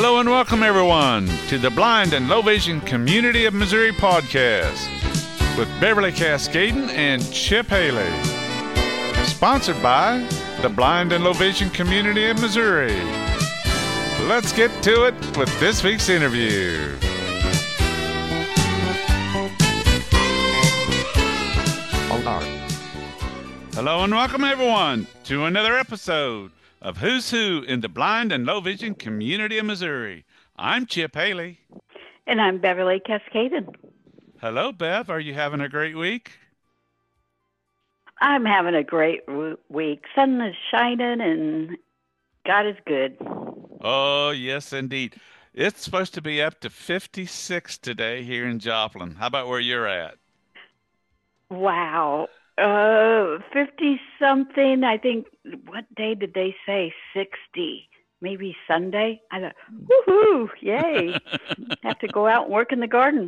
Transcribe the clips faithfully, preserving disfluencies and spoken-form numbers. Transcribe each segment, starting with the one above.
Hello and welcome everyone to the Blind and Low Vision Community of Missouri podcast with Beverly Cascaden and Chip Haley. Sponsored by the Blind and Low Vision Community of Missouri. Let's get to it with this week's interview. Hold on. Hello and welcome everyone to another episode of Who's Who in the Blind and Low Vision Community of Missouri. I'm Chip Haley. And I'm Beverly Cascaden. Hello, Bev. Are you having a great week? I'm having a great w- week. Sun is shining and God is good. Oh, yes, indeed. It's supposed to be up to fifty-six today here in Joplin. How about where you're at? Wow. Uh, fifty-something. I think, what day did they say? sixty. Maybe Sunday? I thought, woohoo, yay. Have to go out and work in the garden.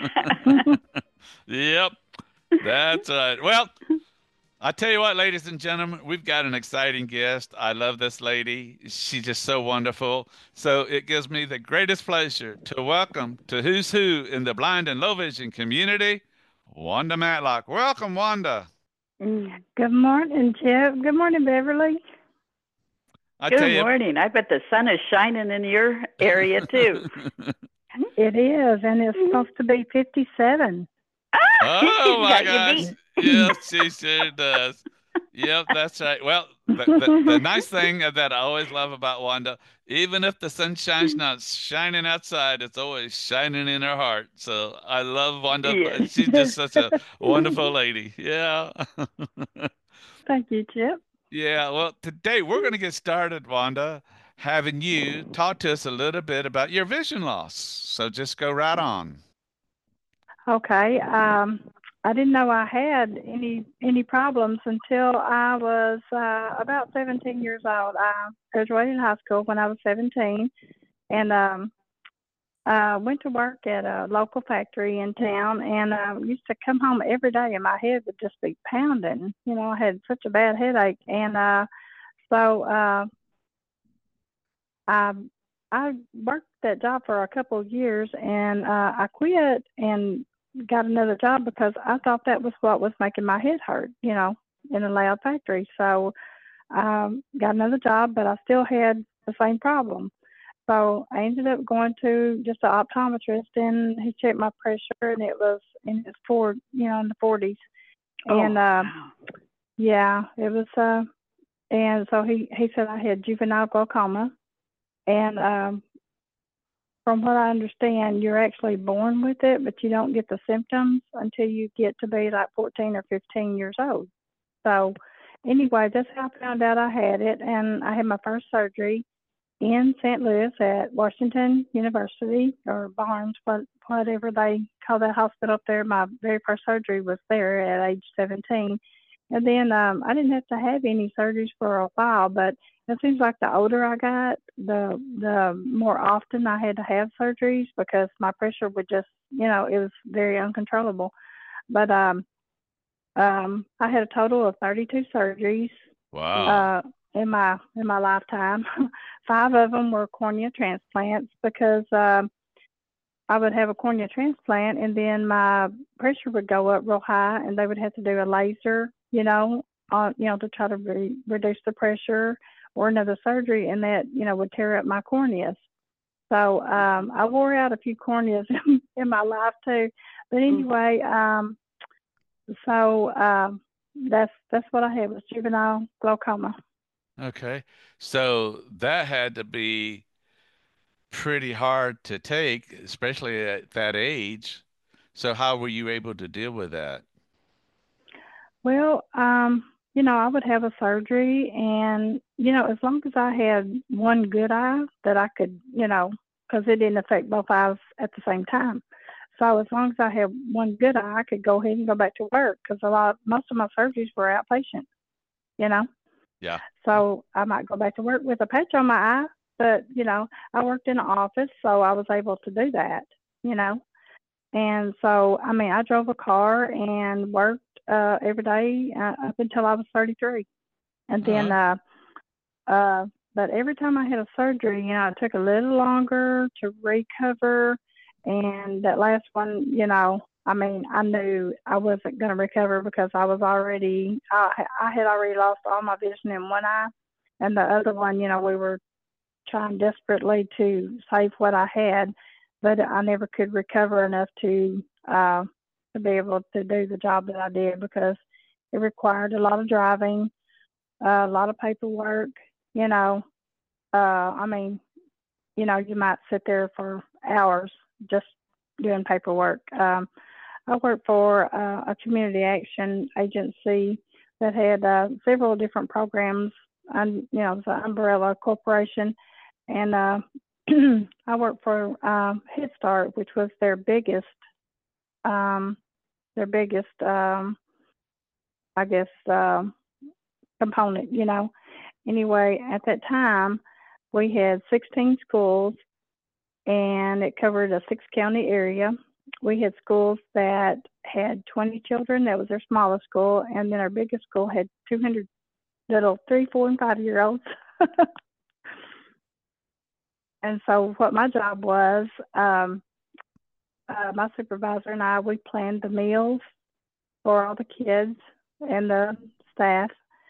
Yep, that's right. Well, I tell you what, ladies and gentlemen, we've got an exciting guest. I love this lady. She's just so wonderful. So it gives me the greatest pleasure to welcome to Who's Who in the Blind and Low Vision Community, Wanda Matlock. Welcome, Wanda. Good morning, Chip. Good morning, Beverly. I Good tell you, morning. I bet the sun is shining in your area, too. It is, and it's supposed to be fifty-seven. Oh, my Got you gosh. Yes, she sure does. Yep, that's right. Well, the, the, the nice thing that I always love about Wanda, even if the sunshine's not shining outside, it's always shining in her heart. So I love Wanda. Yes. She's just such a wonderful lady. Yeah. Thank you, Chip. Yeah. Well, today we're going to get started, Wanda, having you talk to us a little bit about your vision loss. So just go right on. Okay. Um, I didn't know I had any any problems until I was uh, about seventeen years old. I graduated high school when I was seventeen, and um, I went to work at a local factory in town, and I used to come home every day, and my head would just be pounding. You know, I had such a bad headache, and uh, so uh, I I worked that job for a couple of years, and uh, I quit and got another job because I thought that was what was making my head hurt, you know, in a loud factory. So um, got another job, but I still had the same problem. So I ended up going to just an optometrist, and he checked my pressure, and it was in his four, you know, in the forties. Oh, and uh, wow. yeah, it was. Uh, and so he he said I had juvenile glaucoma, and um, from what I understand, you're actually born with it, but you don't get the symptoms until you get to be like fourteen or fifteen years old. So anyway, that's how I found out I had it. And I had my first surgery in Saint Louis at Washington University, or Barnes, whatever they call that hospital up there. My very first surgery was there at age seventeen. And then um, I didn't have to have any surgeries for a while, but it seems like the older I got, the the more often I had to have surgeries because my pressure would just, you know, it was very uncontrollable. But um, um, I had a total of thirty-two surgeries. Wow. Uh, in my in my lifetime. Five of them were cornea transplants because um, I would have a cornea transplant, and then my pressure would go up real high, and they would have to do a laser, you know, on you know to try to re- reduce the pressure, or another surgery, and that, you know, would tear up my corneas. So um, I wore out a few corneas in, in my life too. But anyway, um, so um, that's that's what I had, was juvenile glaucoma. Okay. So that had to be pretty hard to take, especially at that age. So how were you able to deal with that? Well, um, you know, I would have a surgery, and, you know, as long as I had one good eye that I could, you know, because it didn't affect both eyes at the same time. So as long as I had one good eye, I could go ahead and go back to work, because a lot, most of my surgeries were outpatient, you know. Yeah. So I might go back to work with a patch on my eye, but, you know, I worked in an office, so I was able to do that, you know. And so, I mean, I drove a car and worked uh, every day uh, up until I was thirty-three. And then, uh, uh, but every time I had a surgery, you know, it took a little longer to recover. And that last one, you know, I mean, I knew I wasn't going to recover because I was already, I, I had already lost all my vision in one eye. And the other one, you know, we were trying desperately to save what I had, but I never could recover enough to, uh, to be able to do the job that I did because it required a lot of driving, uh, a lot of paperwork, you know. Uh, I mean, you know, you might sit there for hours just doing paperwork. Um, I worked for uh, a community action agency that had uh, several different programs, and you know, the umbrella corporation, and uh, I worked for uh, Head Start, which was their biggest, um, their biggest, um, I guess, uh, component. You know, anyway, at that time, we had sixteen schools, and it covered a six-county area. We had schools that had twenty children. That was our smallest school. And then our biggest school had two hundred little three, four, and five-year-olds. And so what my job was, um, uh, my supervisor and I, we planned the meals for all the kids and the staff.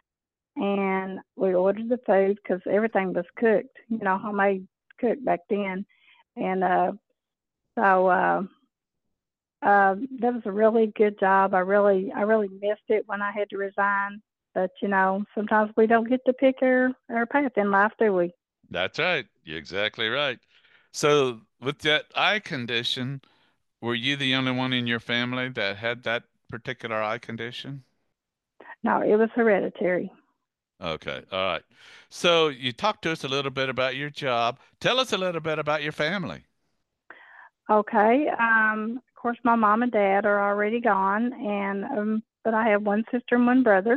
And we ordered the food because everything was cooked, you know, homemade cooked back then. And uh, so uh, uh, that was a really good job. I really, I really missed it when I had to resign. But you know, sometimes we don't get to pick our, our path in life, do we? That's right. You're exactly right. So with that eye condition, were you the only one in your family that had that particular eye condition? No, it was hereditary. Okay. All right. So you talked to us a little bit about your job. Tell us a little bit about your family. Okay. Um, of course, my mom and dad are already gone, and um, but I have one sister and one brother.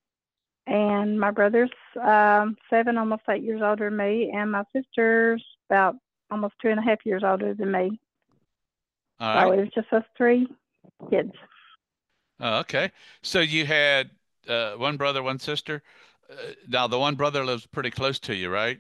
And my brother's um, seven, almost eight years older than me, and my sister's about almost two and a half years older than me. All So right. it was just us three kids. Oh, okay. So you had uh, one brother, one sister. Uh, now the one brother lives pretty close to you, right?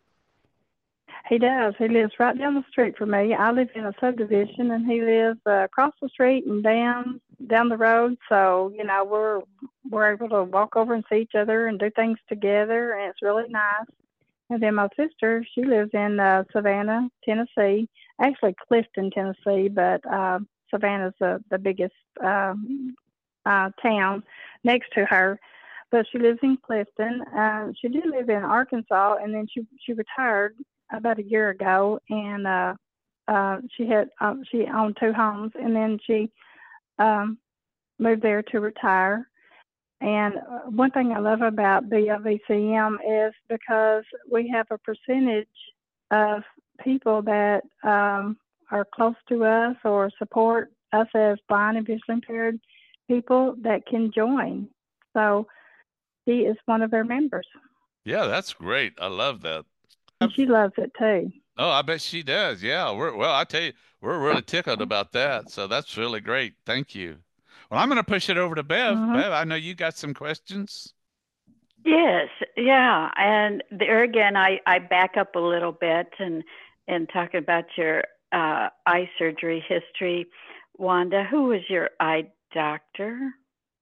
He does. He lives right down the street from me. I live in a subdivision, and he lives uh, across the street and down down the road. So you know, we're we're able to walk over and see each other and do things together, and it's really nice. And then my sister, she lives in uh, Savannah, Tennessee. Actually, Clifton, Tennessee, but uh, Savannah's the the biggest um, uh, town next to her. But she lives in Clifton. Uh, she did live in Arkansas, and then she she retired about a year ago, and uh, uh, she had um, she owned two homes, and then she um, moved there to retire. And uh, one thing I love about B L V C M is because we have a percentage of people that um, are close to us or support us as blind and visually impaired people that can join. So she is one of our members. Yeah, that's great. I love that. And she loves it too. Oh, I bet she does. Yeah, we're well, I tell you, we're really tickled about that. So that's really great. Thank you. Well, I'm going to push it over to Bev. Mm-hmm. Bev, I know you got some questions. Yes, yeah, and there again, I I back up a little bit and and talk about your uh, eye surgery history. Wanda, who was your eye doctor?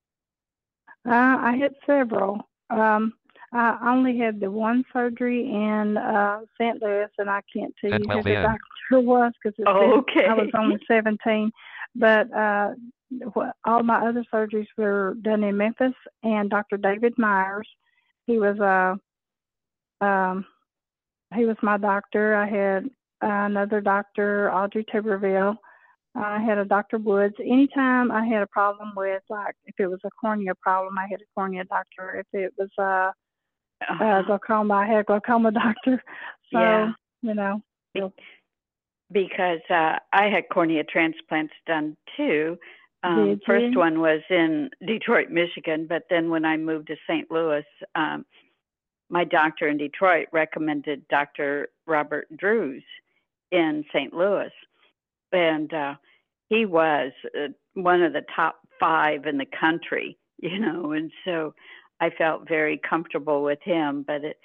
Uh, I had several. Um, I only had the one surgery in uh, Saint Louis, and I can't tell you who the doctor was because Okay. I was only seventeen. But uh, wh- all my other surgeries were done in Memphis, and Doctor David Myers, he was uh, um, he was my doctor. I had another doctor, Audrey Tuberville. I had a Doctor Woods. Anytime I had a problem with, like, if it was a cornea problem, I had a cornea doctor. If it was uh, uh, Uh, glaucoma, I had a glaucoma doctor. So, yeah, you know. be- because uh, I had cornea transplants done too. Um, Did first you? one was in Detroit, Michigan, but then when I moved to Saint Louis, um, my doctor in Detroit recommended Doctor Robert Drews in Saint Louis. And uh, he was uh, one of the top five in the country, you know, and so I felt very comfortable with him. But it,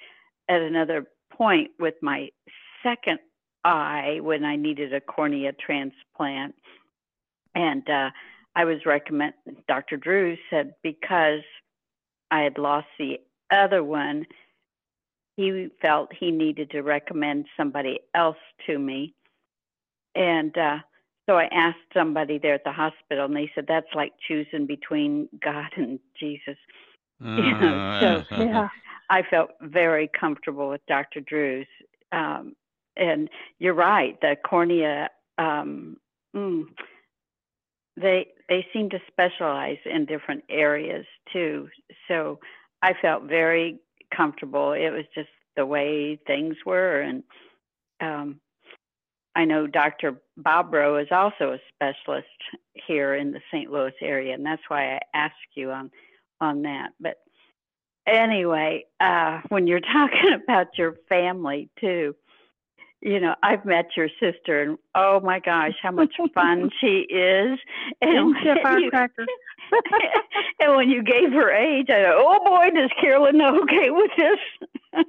at another point with my second eye when I needed a cornea transplant. And uh, I was recommend Doctor Drew said because I had lost the other one, he felt he needed to recommend somebody else to me. And uh, so I asked somebody there at the hospital, and they said that's like choosing between God and Jesus. Uh, You know, so Yeah. I felt very comfortable with Doctor Drew's. Um, and you're right, the cornea, um, mm, they they seem to specialize in different areas too. So I felt very comfortable. It was just the way things were. And um, I know Doctor Bobrow is also a specialist here in the Saint Louis area, and that's why I asked you on on that. But anyway, uh, when you're talking about your family too, you know, I've met your sister, and oh my gosh, how much fun she is! And Don't ship when you, firecrackers. and when you gave her age, I thought, oh boy, does Carolyn know okay with this?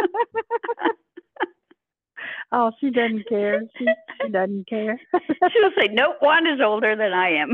Oh, she doesn't care. She she doesn't care. She'll say, nope, Wanda's older than I am.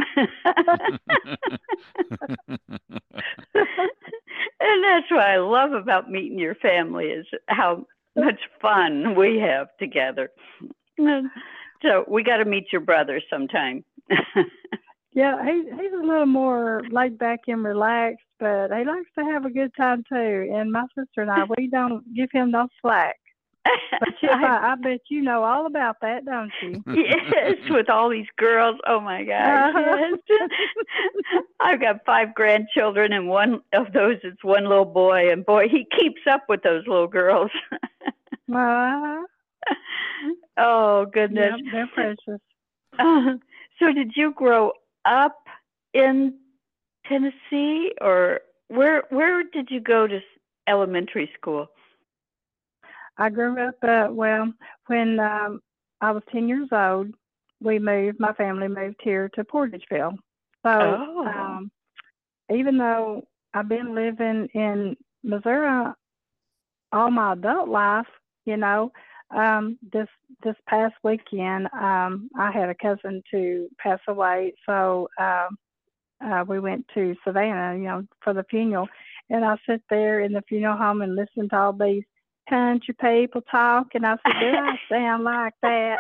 And that's what I love about meeting your family is how much fun we have together. So we got to meet your brother sometime. Yeah, he he's a little more laid back and relaxed, but he likes to have a good time too. And my sister and I, we don't give him no slack. But Chip, I, I bet you know all about that, don't you? Yes, with all these girls. Oh my gosh. Uh-huh. Yes. I've got five grandchildren, and one of those is one little boy, and boy, he keeps up with those little girls. Uh-huh. Oh goodness. Yep, they're precious. Uh, so did you grow up in Tennessee, or where where did you go to elementary school? I grew up, uh, well, when um, I was ten years old, we moved, my family moved here to Portageville. So Oh. um, even though I've been living in Missouri all my adult life, you know, um, this this past weekend, um, I had a cousin to pass away, so um, uh, we went to Savannah, you know, for the funeral, and I sit there in the funeral home and listen to all these country people talk, and I said, "Do I sound like that?"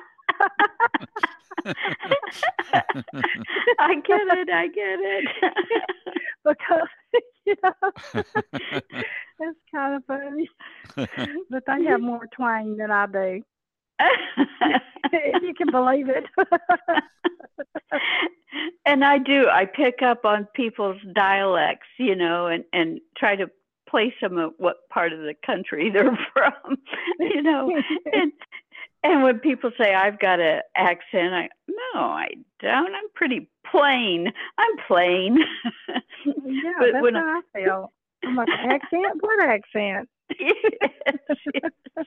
I get it. I get it. Because you know, it's kind of funny, but they have more twang than I do. If you can believe it. And I do. I pick up on people's dialects, you know, and, and try to place them at what part of the country they're from, you know. And and when people say I've got an accent, I no, I don't. I'm pretty plain. I'm plain. Yeah, But that's when how I feel. I'm like, accent? What accent? Yes, yes.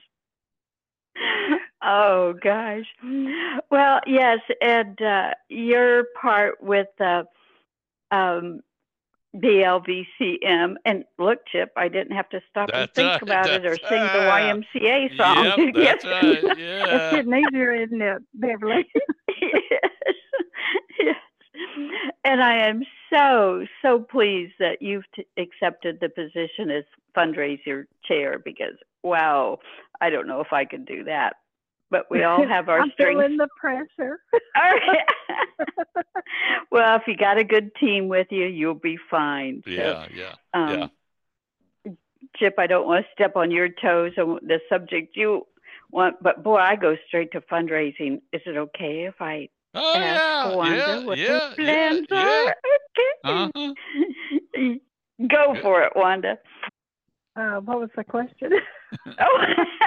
Oh gosh. Well, yes, and uh, your part with uh, um, B L V C M, and look, Chip, I didn't have to stop and That's think right. about it or That's sing the Y M C A song. Yep, that's right. It's Yeah. getting easier, isn't it, Beverly? Yes. Yes. And I am so, so pleased that you've t- accepted the position as fundraiser chair because, wow, I don't know if I could do that. But we all have our I'm strengths. feeling the pressure. All right. Well, if you got a good team with you, you'll be fine. So, Yeah, yeah, um, yeah. Chip, I don't want to step on your toes on the subject you want, but boy, I go straight to fundraising. Is it okay if I Oh ask yeah, Wanda yeah, what yeah, her yeah, plans yeah. are? Okay. Uh-huh. Go Good. for it, Wanda. Uh, what was the question? Oh.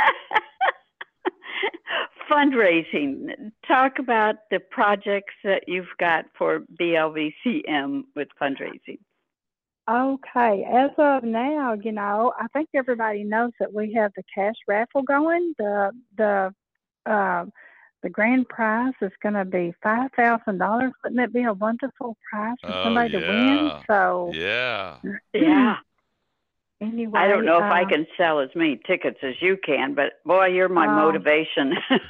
Fundraising. Talk about the projects that you've got for B L V C M with fundraising. Okay, as of now, you know, I think everybody knows that we have the cash raffle going. The the uh, the grand prize is going to be five thousand dollars. Wouldn't that be a wonderful prize for Oh somebody to win? yeah, So yeah. Yeah. Anyway, I don't know if I um, can sell as many tickets as you can, but boy, you're my um, motivation.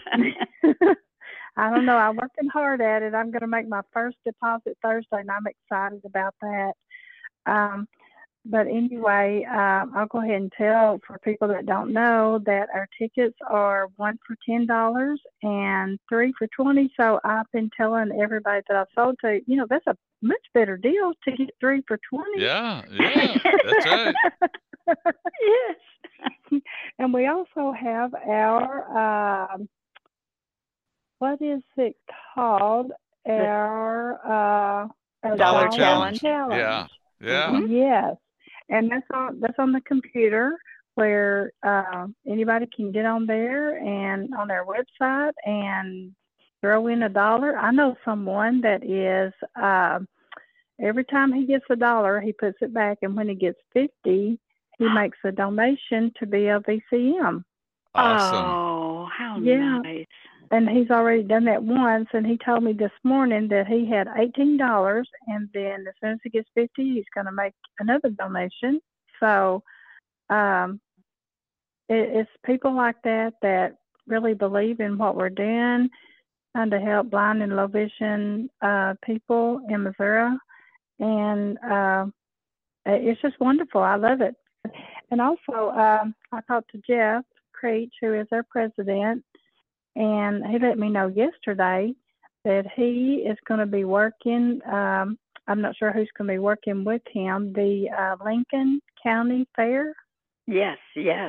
I don't know. I'm working hard at it. I'm going to make my first deposit Thursday, and I'm excited about that. Um, but anyway, uh, I'll go ahead and tell for people that don't know that our tickets are one for ten dollars and three for twenty. So I've been telling everybody that I've sold to, you know, that's a much better deal to get three for twenty. Yeah, yeah, that's right. Yes. And we also have our, um, what is it called? The Our, uh, our dollar Dollar dollar challenge. challenge. challenge. Yeah, yeah. Mhm. Yes, and that's on that's on the computer where uh, anybody can get on there and on their website and throw in a dollar. I know someone that is uh, every time he gets a dollar, he puts it back, and when he gets fifty, he makes a donation to B L V C M. Awesome. Oh, how Yeah, nice. and he's already done that once, and he told me this morning that he had eighteen dollars, and then as soon as he gets fifty, he's going to make another donation. So um, it, it's people like that that really believe in what we're doing, trying to help blind and low vision uh, people in Missouri, and uh, it's just wonderful. I love it. And also, um, I talked to Jeff Creech, who is our president, and he let me know yesterday that he is going to be working. Um, I'm not sure who's going to be working with him, the uh, Lincoln County Fair, Yes, yes.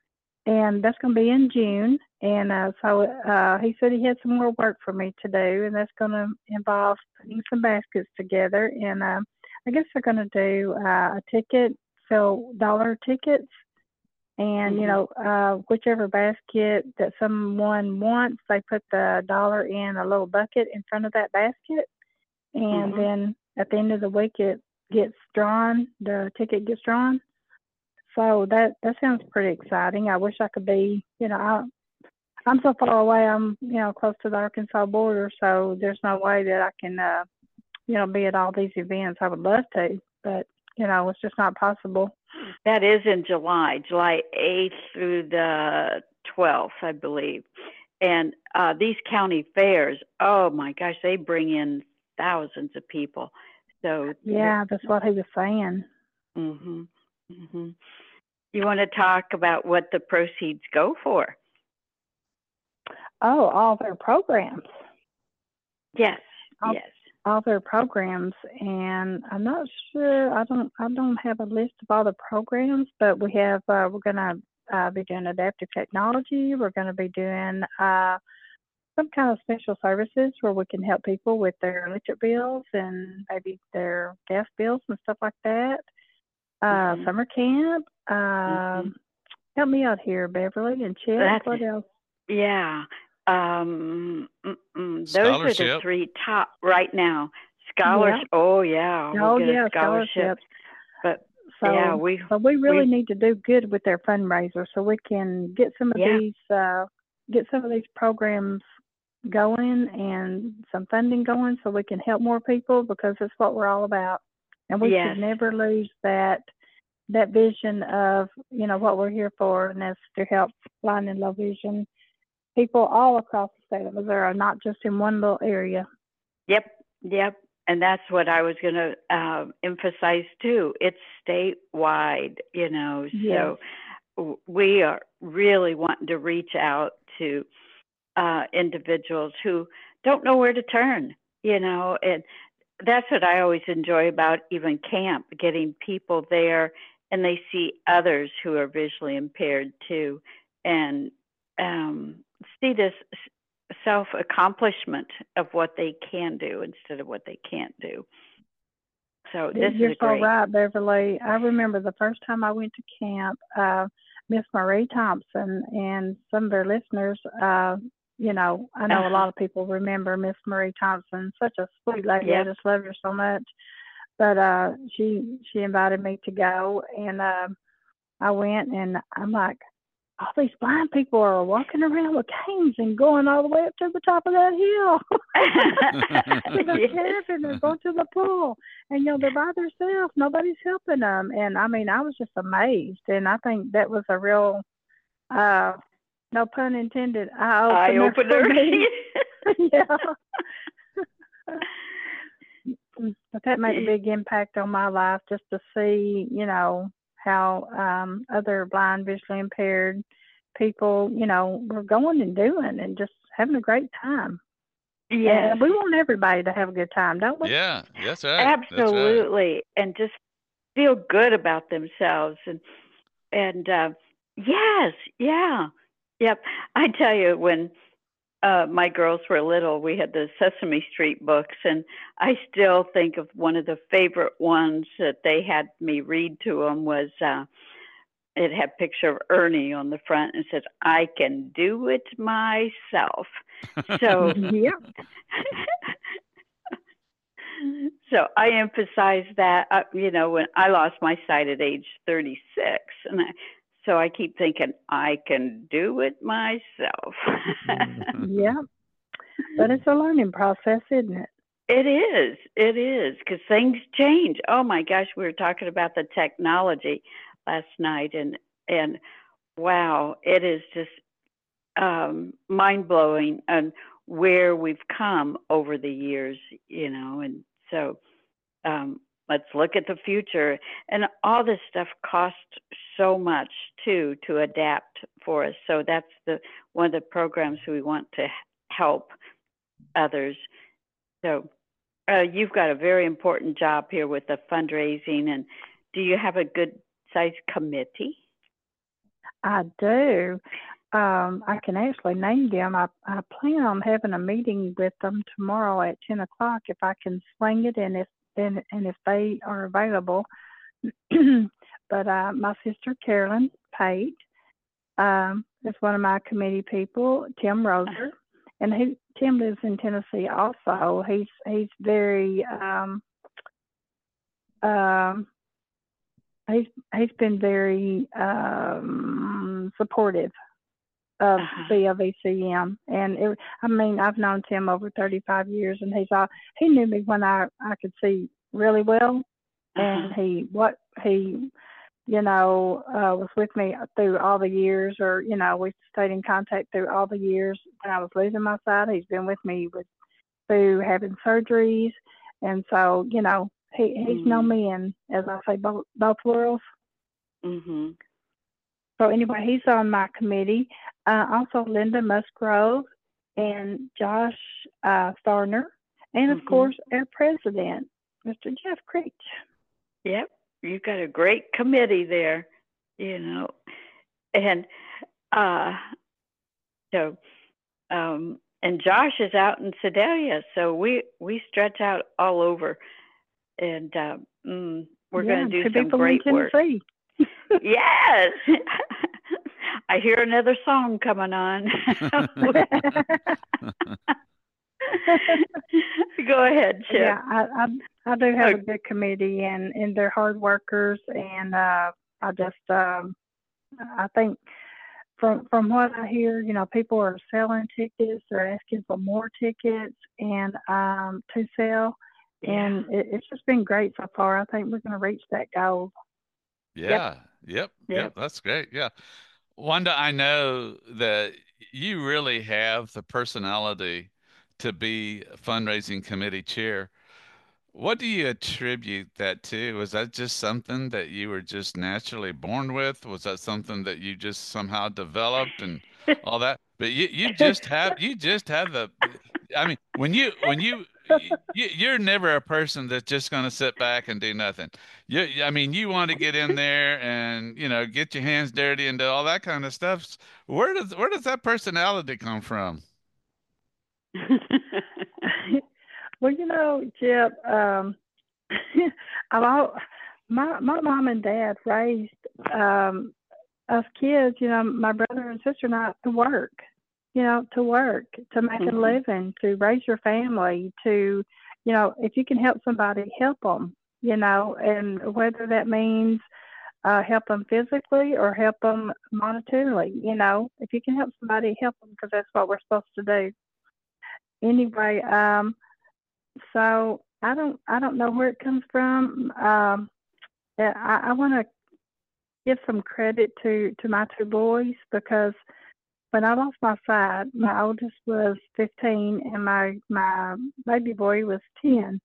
and that's going to be in June. And uh, so uh, he said he had some more work for me to do, and that's going to involve putting some baskets together. And uh, I guess they're going to do uh, a ticket, sell dollar tickets. And, you Mhm. know, uh, whichever basket that someone wants, they put the dollar in a little bucket in front of that basket. And Mhm. then at the end of the week, it gets drawn, the ticket gets drawn. So that, that sounds pretty exciting. I wish I could be, you know, I, I'm so far away. I'm, you know, close to the Arkansas border. So there's no way that I can, uh, you know, be at all these events. I would love to, but, you know, it's just not possible. That is in July, July eighth through the twelfth, I believe. And uh, these county fairs, oh my gosh, they bring in thousands of people. So, Yeah, that's what he was saying. mm-hmm, mm-hmm. You want to talk about what the proceeds go for? Oh, all their programs. Yes, All, yes. all their programs, and I'm not sure. I don't. I don't have a list of all the programs, but we have. Uh, we're gonna uh, be doing adaptive technology. We're gonna be doing uh, some kind of special services where we can help people with their electric bills and maybe their gas bills and stuff like that. Uh, Mm-hmm. Summer camp. Um, Mm-hmm. help me out here, Beverly and Chet. That's What else? yeah. Um, mm-mm. Those are the Scholarship. three top right now. Yeah. Scholarship. Oh yeah, we'll Oh get a yeah, scholarship. scholarships. But yeah, So, we but we really we need to do good with their fundraiser so we can get some of yeah. these uh, get some of these programs going and some funding going so we can help more people because that's what we're all about. And we Yes. should never lose that that vision of, you know, what we're here for, and that's to help blind and low vision people all across the state of Missouri, not just in one little area. Yep. Yep. And that's what I was going to uh, emphasize too. It's statewide, you know. Yes. So we are really wanting to reach out to uh, individuals who don't know where to turn, you know, and that's what I always enjoy about even camp, getting people there and they see others who are visually impaired too, and um, see this self accomplishment of what they can do instead of what they can't do. So this You're is so great. right, Beverly. I remember the first time I went to camp, uh, Miss Marie Thompson and some of their listeners, uh, you know, I know Uh-huh. a lot of people remember Miss Marie Thompson, such a sweet lady. Yep. I just love her so much. But uh, she she invited me to go, and uh, I went, and I'm like, all these blind people are walking around with canes and going all the way up to the top of that hill. To the cabin or going to the pool. And, you know, they're by themselves. Nobody's helping them. And, I mean, I was just amazed. And I think that was a real, uh, no pun intended, eye-opener for me. Yeah. But that made a big impact on my life, just to see, you know, how um, other blind, visually impaired people, you know, were going and doing and just having a great time. Yeah, we want everybody to have a good time, don't we? Yeah, that's right. Absolutely, that's right. And just feel good about themselves. And and uh, yes, yeah, yep. I tell you, when uh, my girls were little, we had the Sesame Street books, and I still think of one of the favorite ones that they had me read to them was. Uh, It had a picture of Ernie on the front and says, "I can do it myself." So, yeah. So I emphasize that, uh, you know, when I lost my sight at age thirty-six. And I, so I keep thinking, I can do it myself. Yeah. But it's a learning process, isn't it? It is. It is. Because things change. Oh, my gosh. We were talking about the technology last night, and and wow, it is just um, mind blowing on where we've come over the years, you know. And so um, let's look at the future. And all this stuff costs so much too to adapt for us. So that's the one of the programs we want to help others. So uh, you've got a very important job here with the fundraising. And do you have a good size committee? I do. Um, I can actually name them. I, I plan on having a meeting with them tomorrow at ten o'clock if I can swing it and if and, and if they are available. But uh, my sister Carolyn Pate um, is one of my committee people. Tim Roser, and he Tim lives in Tennessee also. He's he's very um, um, he's he's been very um, supportive of Uh-huh. C L V C M, and it, I mean I've known Tim over thirty-five years, and he's all he knew me when I I could see really well, and Uh-huh. he what he you know uh, was with me through all the years, or you know we stayed in contact through all the years when I was losing my sight. He's been with me with through having surgeries, and so you know he he's Mm-hmm. known me in, as I say, both both worlds. Mm-hmm. So anyway, he's on my committee. Uh, also, Linda Musgrove and Josh uh, Starner, and of Mm-hmm. course our president, Mister Jeff Creech. Yep, you've got a great committee there, you know, and uh, so um, and Josh is out in Sedalia, so we we stretch out all over, and uh, mm, we're yeah, going to do two some people great in work. Tennessee. Yes. I hear another song coming on. Go ahead, Chip. Yeah, I, I I do have a good committee, and, and they're hard workers, and uh, I just um, I think from from what I hear, you know, people are selling tickets, they're asking for more tickets, and um, to sell, Yeah. and it, it's just been great so far. I think we're going to reach that goal. Yeah. Yep. Yep. Yep. That's great. Yeah. Wanda, I know that you really have the personality to be a fundraising committee chair. What do you attribute that to? Was that just something that you were just naturally born with? Was that something that you just somehow developed and all that? But you you just have you just have the I mean, when you when you you you're never a person that's just going to sit back and do nothing. You I mean, you want to get in there and, you know, get your hands dirty and do all that kind of stuff. Where does where does that personality come from? Well, you know, Chip, um, I've all, my my mom and dad raised um, us kids, you know, my brother and sister and I, to work, you know, to work, to make Mhm. a living, to raise your family, to, you know, if you can help somebody, help them, you know, and whether that means uh, help them physically or help them monetarily. You know, if you can help somebody, help them because that's what we're supposed to do. Anyway, um, so I don't I don't know where it comes from. Um, yeah, I, I want to give some credit to to my two boys because when I lost my sight, my oldest was fifteen and my my baby boy was ten,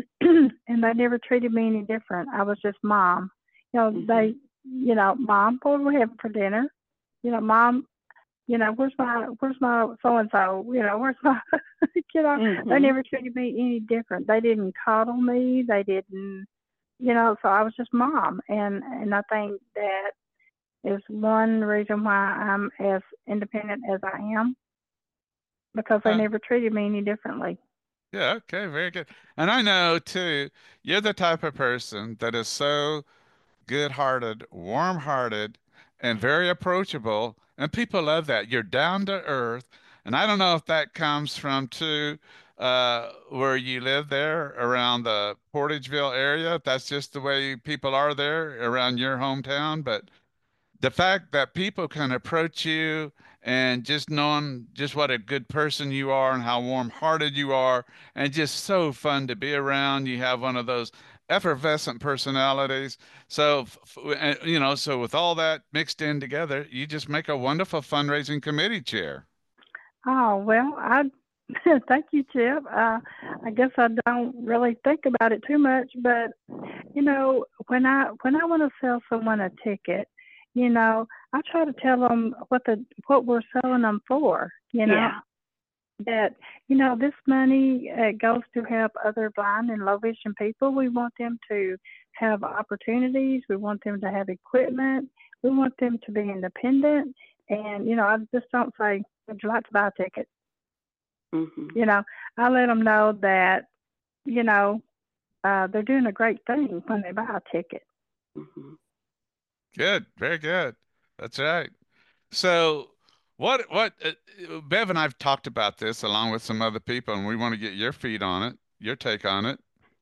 and they never treated me any different. I was just mom. You know, Mhm. they, you know, mom, what are we having for dinner? You know, mom, you know, where's my where's my so and so? You know, where's my you know, they Mhm. never treated me any different. They didn't coddle me. They didn't, you know, so I was just mom, and and I think that is one reason why I'm as independent as I am because they Uh, never treated me any differently. yeah, okay, very good. And I know too, you're the type of person that is so good-hearted, warm-hearted, and very approachable, and people love that. You're down to earth, and I don't know if that comes from too uh, where you live there around the Portageville area. If that's just the way people are there around your hometown, but the fact that people can approach you and just knowing just what a good person you are and how warm-hearted you are and just so fun to be around. You have one of those effervescent personalities. So, f- f- and, you know, so with all that mixed in together, you just make a wonderful fundraising committee chair. Oh, well, I thank you, Chip. Uh, I guess I don't really think about it too much, but you know, when I when I want to sell someone a ticket, you know, I try to tell them what the what we're selling them for. You know, Yeah. that you know this money uh, goes to help other blind and low vision people. We want them to have opportunities. We want them to have equipment. We want them to be independent. And you know, I just don't say, "Would you like to buy a ticket?" Mhm. You know, I let them know that you know uh, they're doing a great thing when they buy a ticket. Mhm. Good, very good. That's right. So, what what uh, Bev and I've talked about this along with some other people, and we want to get your feed on it, your take on it.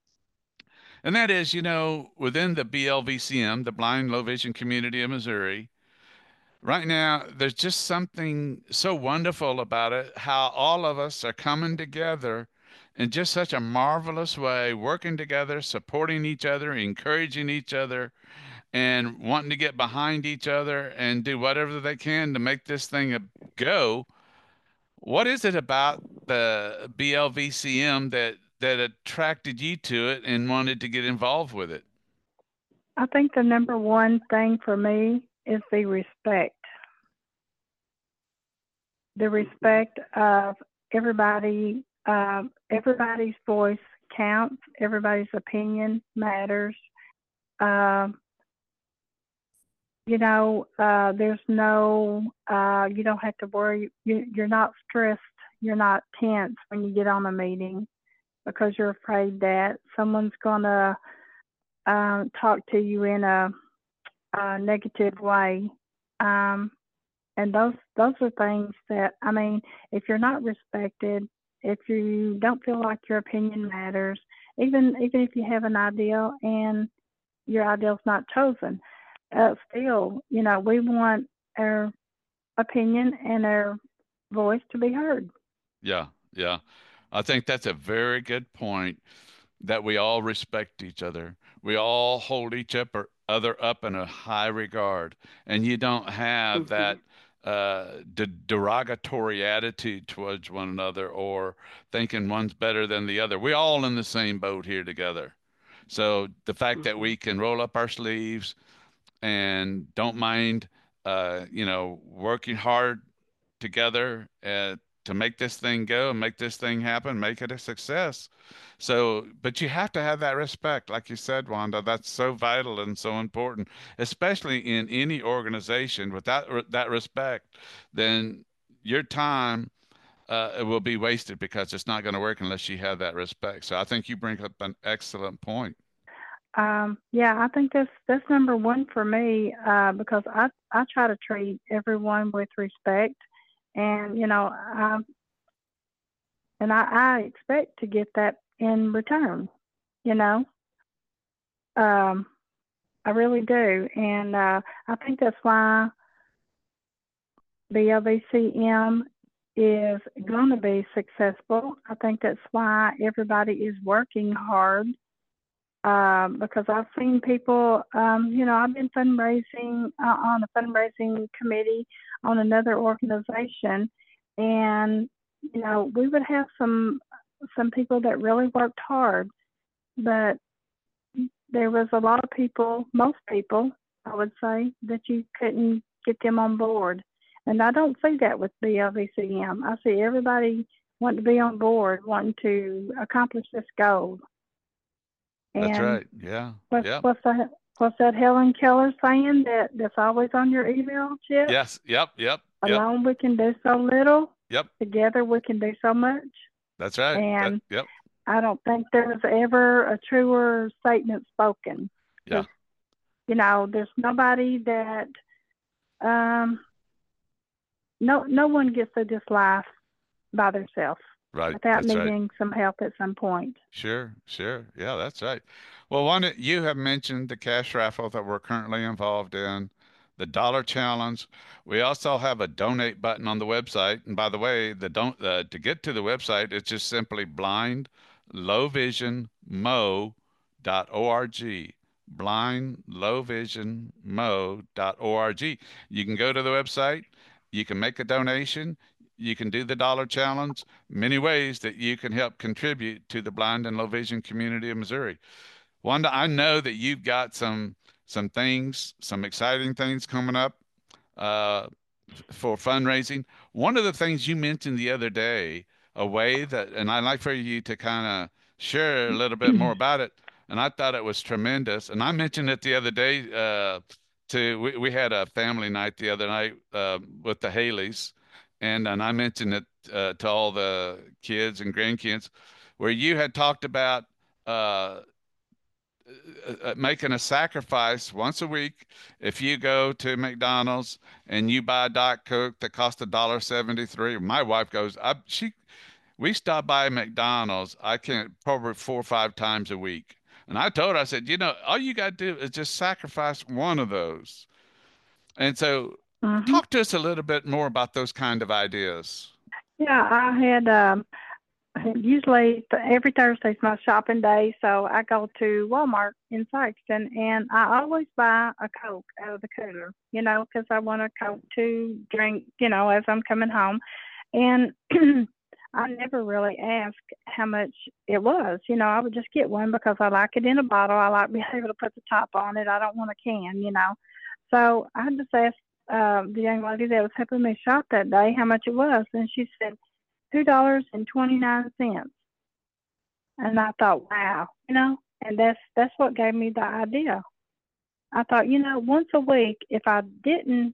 And that is, you know, within the B L V C M, the Blind Low Vision Community of Missouri, right now, there's just something so wonderful about it, how all of us are coming together in just such a marvelous way, working together, supporting each other, encouraging each other, and wanting to get behind each other and do whatever they can to make this thing a go. What is it about the B L V C M that that attracted you to it and wanted to get involved with it? I think the number one thing for me is the respect. The Mhm. respect of everybody, um, everybody's voice counts, everybody's opinion matters. Um, you know, uh, there's no, uh, you don't have to worry. You, you're not stressed. You're not tense when you get on a meeting because you're afraid that someone's going to um, talk to you in a, a negative way. Um, and those those are things that I mean, if you're not respected, if you don't feel like your opinion matters, even even if you have an idea and your ideal's not chosen, uh, still, you know, we want our opinion and our voice to be heard. Yeah, yeah. I think that's a very good point that we all respect each other. We all hold each upper, other up in a high regard. And you don't have that Mhm. uh, de derogatory attitude towards one another or thinking one's better than the other. We're all in the same boat here together. So the fact that Mhm. we can roll up our sleeves and don't mind, uh, you know, working hard together uh, to make this thing go and make this thing happen, make it a success. So, but you have to have that respect, like you said, Wanda. That's so vital and so important, especially in any organization. Without that respect, then your time uh, will be wasted because it's not going to work unless you have that respect. So, I think you bring up an excellent point. Um, yeah, I think that's that's number one for me uh, because I I try to treat everyone with respect, and you know, I, and I, I expect to get that in return. You know, um, I really do. And uh, I think that's why B L V C M is going to be successful. I think that's why everybody is working hard, um, because I've seen people, um, you know, I've been fundraising uh, on a fundraising committee on another organization, and, you know, we would have some some people that really worked hard, but there was a lot of people, most people, I would say, that you couldn't get them on board. And I don't see that with B L V C M. I see everybody wanting to be on board, wanting to accomplish this goal. That's And right. Yeah. what's, Yeah. what's that? What's that Helen Keller saying that, that's always on your email, Chip? Yes. Yep. Yep. Yep. Alone we can do so little. Yep. Together we can do so much. That's right. That, And yep. I don't think there's ever a truer statement spoken. Yeah. You know, there's nobody that, um, no, no one gets through this life by themselves Right. without That's right. needing some help at some point. Sure, sure. Yeah, that's right. Well, one, you have mentioned the cash raffle that we're currently involved in, the dollar challenge. We also have a donate button on the website. And by the way, the don't uh, to get to the website, it's just simply blind low vision mo dot org. blind low vision mo dot org. You can go to the website, you can make a donation, you can do the dollar challenge, many ways that you can help contribute to the blind and low vision community of Missouri. Wanda, I know that you've got some some things, some exciting things coming up uh, for fundraising. One of the things you mentioned the other day, a way that, and I'd like for you to kind of share a little bit more about it. And I thought it was tremendous. And I mentioned it the other day uh, to, we, we had a family night the other night uh, with the Haleys. And, and I mentioned it uh, to all the kids and grandkids, where you had talked about uh, uh, making a sacrifice once a week. If you go to McDonald's and you buy a Diet Coke that costs a dollar seventy-three, my wife goes, I, she, we stop by McDonald's, I can't, probably four or five times a week. And I told her, I said, you know, all you got to do is just sacrifice one of those. And so Mm-hmm. talk to us a little bit more about those kind of ideas. Yeah, I had, um, usually th- every Thursday's my shopping day, so I go to Walmart in Sikeston, and I always buy a Coke out of the cooler, you know, because I want a Coke to drink, you know, as I'm coming home. And I never really asked how much it was. You know, I would just get one because I like it in a bottle. I like being able to put the top on it. I don't want a can, you know. So I just asked uh, the young lady that was helping me shop that day how much it was, and she said two dollars and twenty-nine cents. And I thought, wow, you know, and that's that's what gave me the idea. I thought, you know, once a week, if I didn't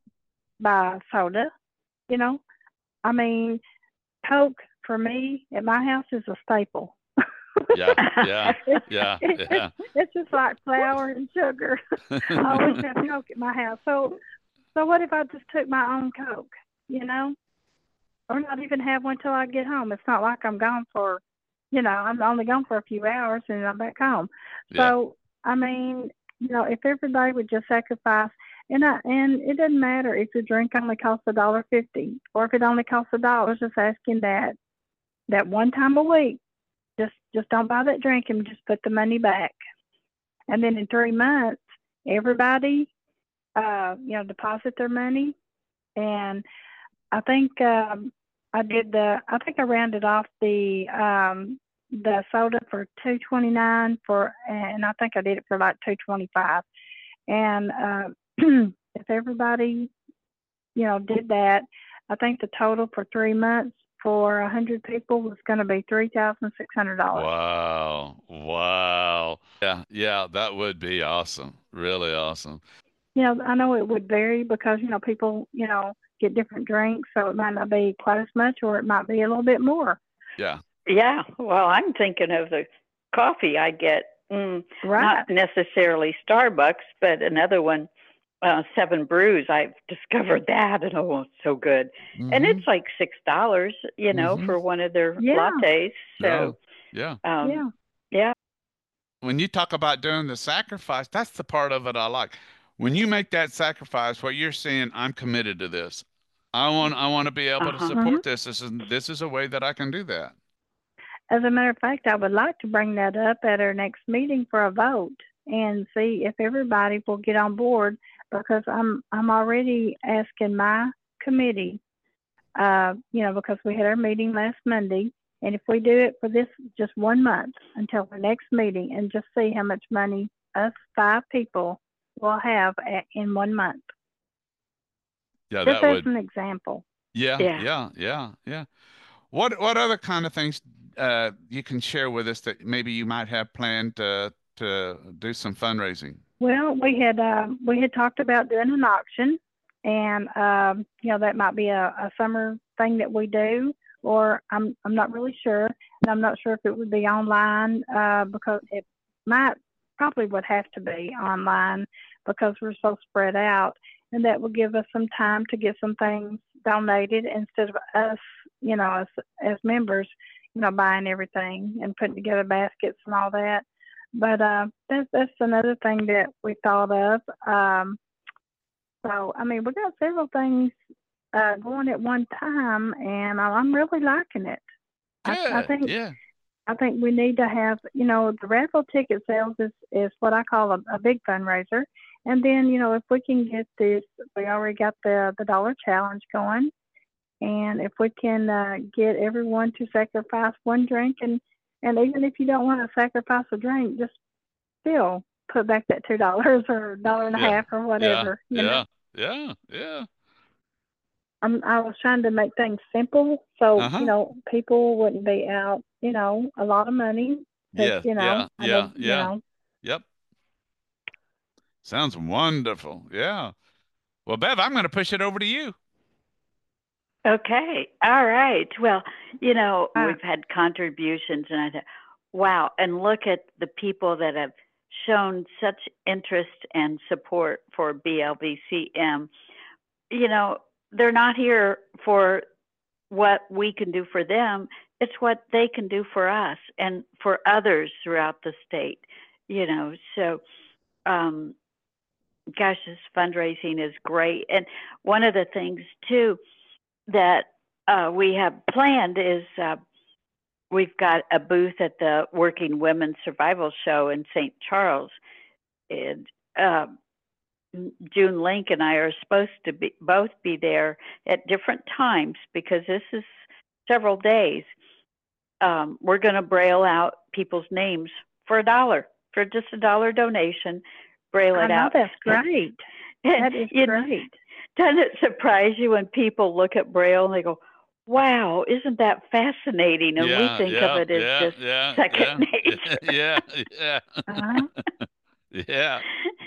buy soda, you know, I mean, Coke for me at my house is a staple. Yeah, yeah, yeah, yeah. It's just like flour and sugar. I always have Coke at my house. So, so what if I just took my own Coke, you know, or not even have one till I get home? It's not like I'm gone for, you know, I'm only gone for a few hours and I'm back home. Yeah. So, I mean, you know, if everybody would just sacrifice, and I, and it doesn't matter if your drink only costs a dollar fifty, or if it only costs a dollar. Just asking that that one time a week, just just don't buy that drink and just put the money back. And then in three months, everybody, uh, you know, deposit their money. And I think um, I did the. I think I rounded off the um, the soda for two twenty nine for, and I think I did it for like two twenty five. And uh, if everybody, you know, did that, I think the total for three months for a hundred people was going to be three thousand six hundred dollars. Wow. Wow. Yeah, yeah, that would be awesome. Really awesome. You know, I know it would vary because, you know, people, you know, get different drinks, so it might not be quite as much, or it might be a little bit more. Yeah. Yeah, well, I'm thinking of the coffee I get, mm, Right. not necessarily Starbucks, but another one, uh, Seven Brews. I've discovered that, and oh, it's so good. And Mhm. it's like six dollars, you know, Mhm. for one of their Yeah. lattes. Yeah. So, Yeah. um, Yeah. yeah. when you talk about doing the sacrifice, that's the part of it I like. When you make that sacrifice, what you're saying, I'm committed to this. I want I want to be able to Uh-huh. Mhm. support this. This is this is a way that I can do that. As a matter of fact, I would like to bring that up at our next meeting for a vote and see if everybody will get on board because I'm I'm already asking my committee, uh, you know, because we had our meeting last Monday, and if we do it for this just one month until the next meeting and just see how much money us five people will have at, in one month, Yeah, just that as would. an example. Yeah, Yeah. yeah, yeah, yeah. What what other kind of things uh, you can share with us that maybe you might have planned to to do some fundraising? Well, we had uh, we had talked about doing an auction, and um, you know that might be a, a summer thing that we do, or I'm I'm not really sure, and I'm not sure if it would be online uh, because it might probably would have to be online because we're so spread out, and that will give us some time to get some things donated instead of us, you know, as as members, you know, buying everything and putting together baskets and all that. But uh, that's that's another thing that we thought of. Um, so I mean, we got several things uh, going at one time, and I- I'm really liking it. I, I Good. think Yeah. I think we need to have, you know, the raffle ticket sales is is what I call a, a big fundraiser, and then you know if we can get this, we already got the the dollar challenge going, and if we can uh, get everyone to sacrifice one drink, and and even if you don't want to sacrifice a drink, just still put back that two dollars or a dollar and a Yeah. half or Yeah. whatever. You know, Yeah. Yeah. Yeah. I'm, I was trying to make things simple so you Uh-huh. know people wouldn't be out, you know, a lot of money because Yeah. you know Yeah. I know Yeah. you Yeah. know. Yep. Sounds wonderful. Yeah. Well, Bev, I'm going to push it over to you. Okay. All right. Well, you know, Uh, we've had contributions, and I thought, wow. And look at the people that have shown such interest and support for B L V C M. You know, they're not here for what we can do for them, it's what they can do for us and for others throughout the state. You know, so um, gosh, this fundraising is great. And one of the things too that uh, we have planned is uh, we've got a booth at the Working Women's Survival Show in Saint Charles. And uh, June Link and I are supposed to be both be there at different times because this is several days. Um, we're going to braille out people's names for a dollar, for just a dollar donation. Braille I it know out. that's great. And, That is you know, great. doesn't it surprise you when people look at Braille and they go, wow, isn't that fascinating? And we Yeah. think of Yeah. it as Yeah. just Yeah. second Yeah. nature. Yeah. Yeah. Uh-huh. Yeah.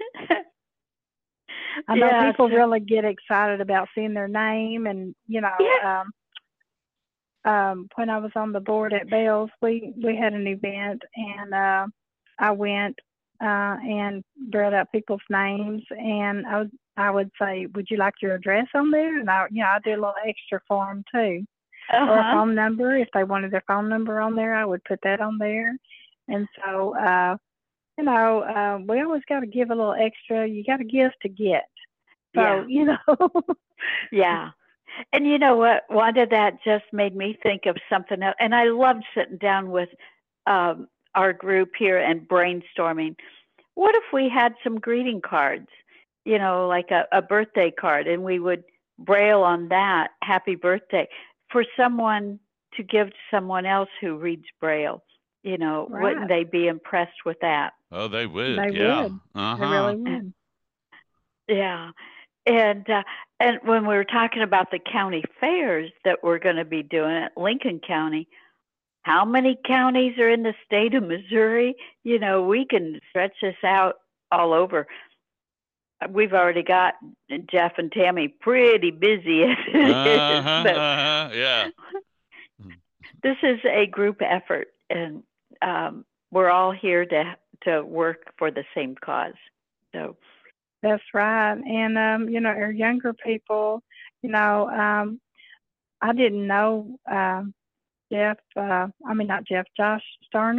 I know Yeah, people so, really get excited about seeing their name, and you know, yeah, um, um, when I was on the board at Bell's, we we had an event, and uh, I went uh, and read out people's names, and I would I would say, "Would you like your address on there?" And I, you know, I do a little extra for them too, or a uh-huh. phone number if they wanted their phone number on there. I would put that on there, and so uh, you know, uh, we always got to give a little extra. You got to give to get. So Yeah, you know, yeah. And you know what? One of that just made me think of something else. And I loved sitting down with um, our group here and brainstorming. What if we had some greeting cards, you know, like a, a birthday card, and we would braille on that happy birthday for someone to give to someone else who reads braille? You know, wouldn't right? they be impressed with that? Oh, they would. They Yeah. would. They Uh-huh. really would. Yeah. And uh, and when we were talking about the county fairs that we're going to be doing at Lincoln County, how many counties are in the state of Missouri? You know, we can stretch this out all over. We've already got Jeff and Tammy pretty busy as it is, Uh-huh. but Uh-huh. Yeah. this is a group effort, and um, we're all here to to work for the same cause. So, That's right. And um, you know, our younger people, you know, um, I didn't know um, Jeff. Uh, I mean, not Jeff, Josh Starner.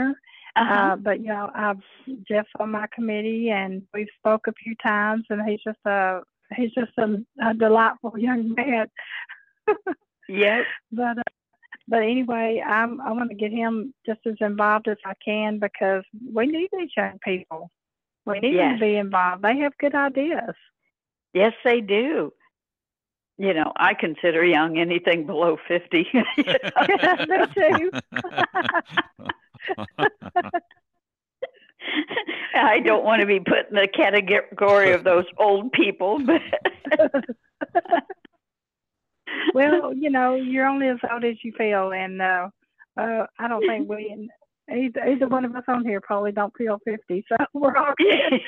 Uh-huh. Uh, but you know, I've Jeff's on my committee, and we've spoke a few times, and he's just a he's just a, a delightful young man. Yep. But uh, but anyway, I'm I want to get him just as involved as I can because we need these young people. We need them Yes. to be involved. They have good ideas. Yes, they do. You know, I consider young anything below fifty. You know? Me too. I don't want to be put in the category of those old people, but Well, you know, you're only as old as you feel, and uh, uh, I don't think we, either, either one of us on here probably don't feel fifty, so we're all good.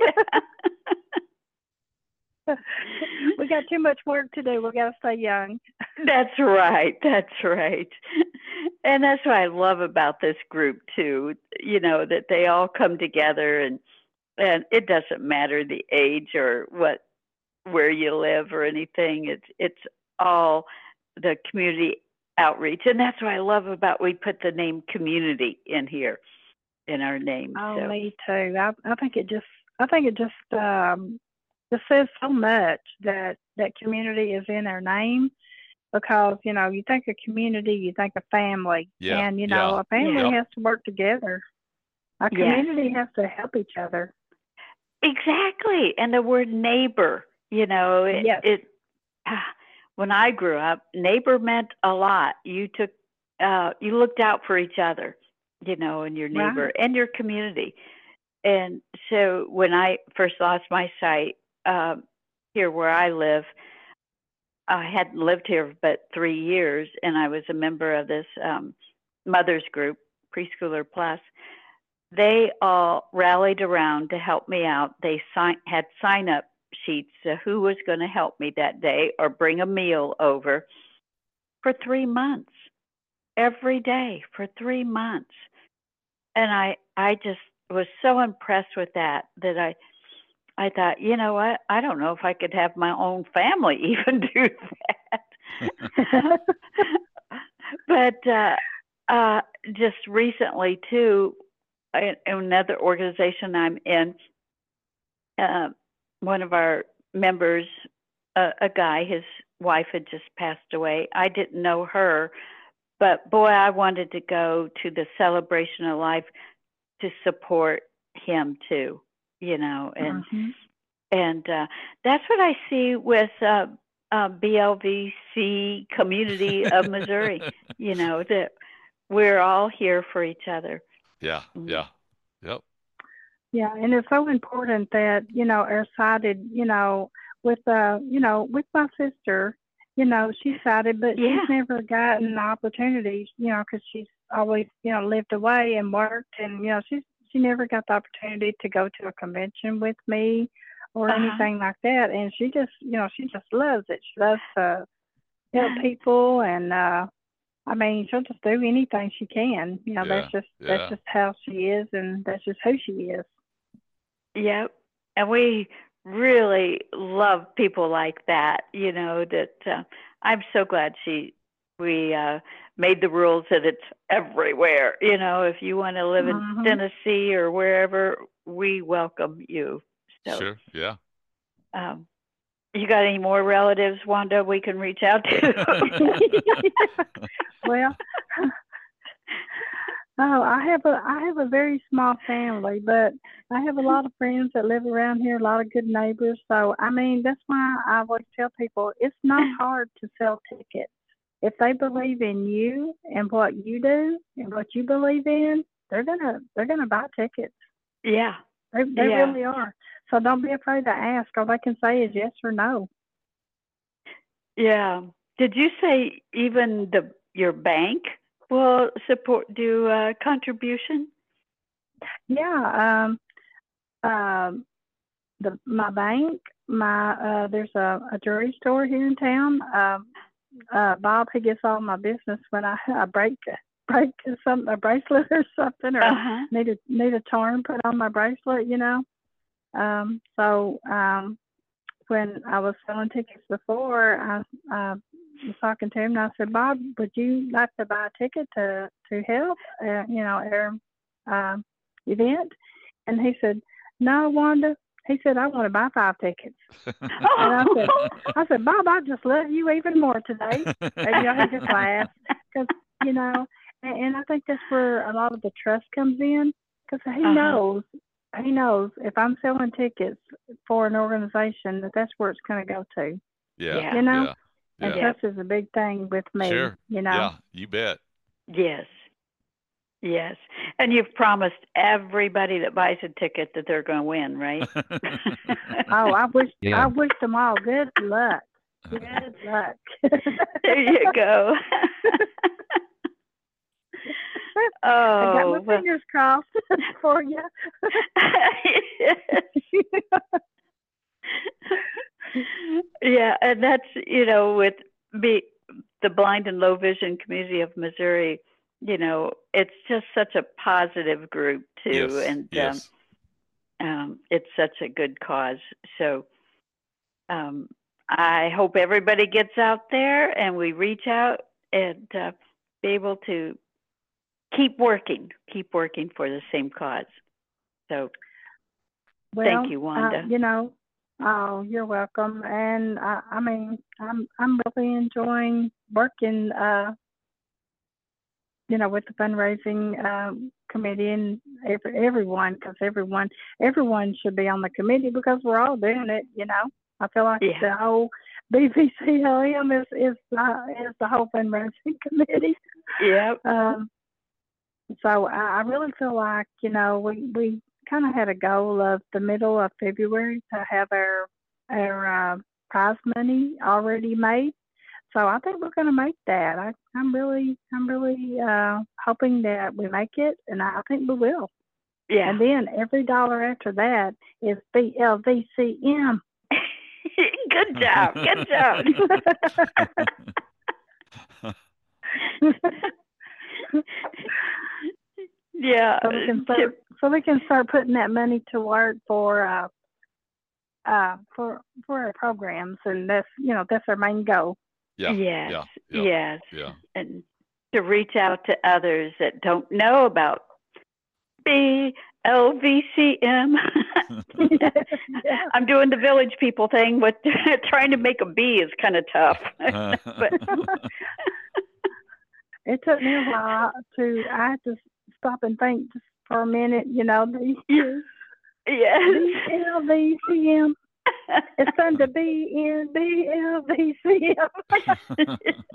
We got too much work to do. We got to stay young. That's right. That's right. And that's what I love about this group too. You know, that they all come together, and and it doesn't matter the age or what where you live or anything. It's it's all the community outreach, and that's what I love about we put the name community in here in our name. Oh, So me too. I I think it just I think it just um just says so much that that community is in our name because you know you think of community, you think of family, Yeah, and you know yeah, a family Yeah. yep. has to work together. A yes, community has to help each other. exactly. And the word neighbor, you know, it Yes. it ah, when I grew up, neighbor meant a lot. You took uh you looked out for each other, you know, and your neighbor Right. and your community. And so when I first lost my sight, um, here where I live, I hadn't lived here but three years, and I was a member of this um, mothers group, Preschooler Plus. They all rallied around to help me out. They sign, had sign up sheets of who was going to help me that day or bring a meal over for three months, every day for three months. And I, I just was so impressed with that that I, I thought, you know what? I don't know if I could have my own family even do that. But uh, uh, just recently, too, in another organization I'm in, uh, one of our members, uh, a guy, his wife had just passed away. I didn't know her, but boy, I wanted to go to the celebration of life to support him too, you know, and Mhm. and uh, that's what I see with uh, uh, B L V C Community of Missouri. You know that we're all here for each other. Yeah, Mm. yeah, yep. Yeah, and it's so important that, you know, are sighted, you know, with uh, you know, with my sister, you know, she's sighted, but Yeah. she's never gotten opportunities, you know, because she's always, you know, lived away and worked, and you know, she's she never got the opportunity to go to a convention with me or Uh-huh. anything like that, and she just, you know, she just loves it. She loves to help people, and uh, I mean, she'll just do anything she can. You know, Yeah, that's just that's yeah. just how she is, and that's just who she is. Yep. And we really love people like that, you know, that uh, I'm so glad she we uh made the rules that it's everywhere. You know, if you want to live in Mhm. Tennessee or wherever, we welcome you. So, Sure, yeah. um you got any more relatives, Wanda, we can reach out to? Well, oh, I have a I have a very small family, but I have a lot of friends that live around here, a lot of good neighbors. So I mean, that's why I always tell people it's not hard to sell tickets. If they believe in you and what you do and what you believe in, they're gonna they're gonna buy tickets. Yeah. They they Yeah. really are. So don't be afraid to ask. All they can say is yes or no. Yeah. Did you say even the your bank will support do a contribution? Yeah. Um. Um. The my bank. My uh. There's a, a jewelry store here in town. Um. Uh. Bob, he gets all my business when I I break break some a bracelet or something, or Uh-huh. need a need a charm put on my bracelet. You know. Um. So um. When I was selling tickets before, I uh, was talking to him, and I said, "Bob, would you like to buy a ticket to to help? Uh, you know, our um, event, and he said, "No, Wanda." He said, "I want to buy five tickets." And I said, "I said, Bob, I just love you even more today." And you know, he just laughed because you know, and, and I think that's where a lot of the trust comes in because he Uh-huh. knows. He knows if I'm selling tickets for an organization that that's where it's going to go to. Yeah. Yeah. You know, Yeah. and Yeah. trust is a big thing with me. Sure. You know. Yeah, you bet. Yes. Yes. And you've promised everybody that buys a ticket that they're going to win, right? Oh, I wish Yeah. I wish them all good luck. Good luck. There you go. I got my Oh, well, fingers crossed for you. yeah, and that's, you know, with be the Blind and Low Vision Community of Missouri, you know, it's just such a positive group too, Yes. and Yes. um, um, it's such a good cause. So um, I hope everybody gets out there and we reach out and uh, be able to keep working, keep working for the same cause. So Well, thank you, uh, Wanda. you know, oh, you're welcome. And I, I mean, I'm I'm really enjoying working, uh, you know, with the fundraising um, committee and every, everyone, because everyone everyone should be on the committee because we're all doing it. You know, I feel like Yeah. the whole B V C L M is is uh, is the whole fundraising committee. Yep. Um, so I, I really feel like, you know, we, we kind of had a goal of the middle of February to have our our uh, prize money already made. So I think we're going to make that. I, I'm really I'm really uh, hoping that we make it, and I think we will. Yeah. And then every dollar after that is B L V C M. Good job. Good job. Yeah. So we can Chip, start so we can start putting that money to work for uh uh for for our programs, and that's you know that's our main goal. Yeah. yes. Yeah. Yeah. Yes. Yeah. And to reach out to others that don't know about B L V C M. Yeah. I'm doing the village people thing, but trying to make a B is kind of tough. But It took me a while to I had to stop and think just for a minute, you know, the yes. B L V C M. It's time to be in B L V C M.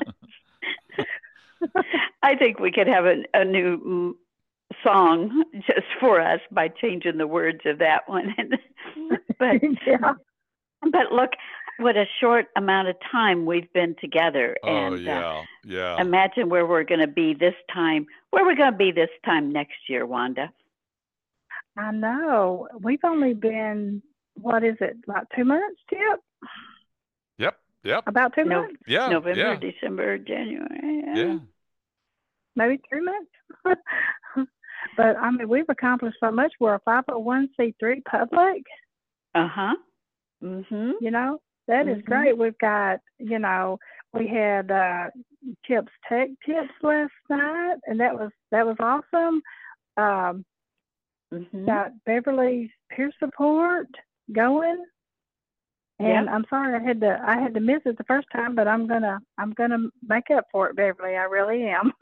I think we could have a, a new mm, song just for us by changing the words of that one. but Yeah. but look, what a short amount of time we've been together, Oh, and uh, yeah. Yeah. imagine where we're going to be this time. Where we're going to be this time next year, Wanda. I know. We've only been, what is it, like two months, Chip? Yep. Yep. About two No, months? Yeah. November, Yeah. December, January. Yeah. Maybe three months? But, I mean, we've accomplished so much. We're a five oh one c three public, Uh huh. Mhm. you know. That is Mhm. great. We've got, you know, we had uh, Chip's Tech Tips last night, and that was that was awesome. Um, Mhm. got Beverly's peer support going. And Yep. I'm sorry I had to I had to miss it the first time, but I'm gonna I'm gonna make up for it, Beverly. I really am.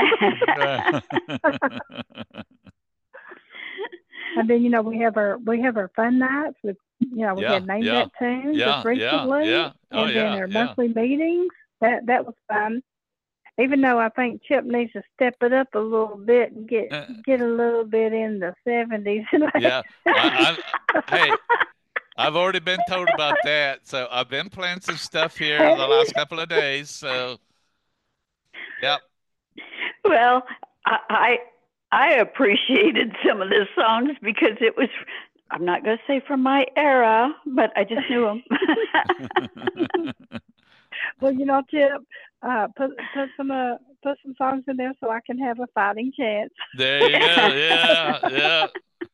And then you know we have our we have our fun nights with you know we Yeah. had Name Yeah. That Tune Yeah. just Yeah. recently, Yeah. Oh, and then yeah. our Yeah. monthly meetings. That that was fun. Even though I think Chip needs to step it up a little bit and get Uh, get a little bit in the seventies. Yeah. I, I, hey, I've already been told about that. So I've been playing some stuff here the last couple of days. So, yep. Well, I, I I appreciated some of the songs because it was. I'm not going to say from my era, but I just knew them. Well, you know, Chip, uh, put put some uh, put some songs in there so I can have a fighting chance. There you go. Yeah. Yeah.